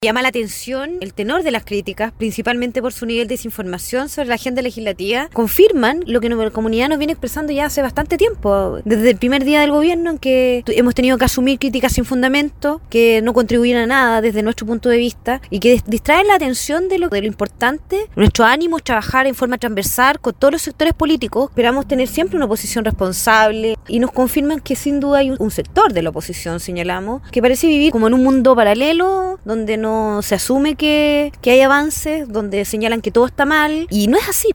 Llama la atención el tenor de las críticas, principalmente por su nivel de desinformación sobre la agenda legislativa. Confirman lo que la comunidad nos viene expresando ya hace bastante tiempo, desde el primer día del gobierno, en que hemos tenido que asumir críticas sin fundamento, que no contribuyen a nada desde nuestro punto de vista y que distraen la atención de lo importante. Nuestro ánimo es trabajar en forma transversal con todos los sectores políticos. Esperamos tener siempre una oposición responsable y nos confirman que sin duda hay un sector de la oposición, señalamos, que parece vivir como en un mundo paralelo donde no se asume que hay avances, donde señalan que todo está mal, y no es así.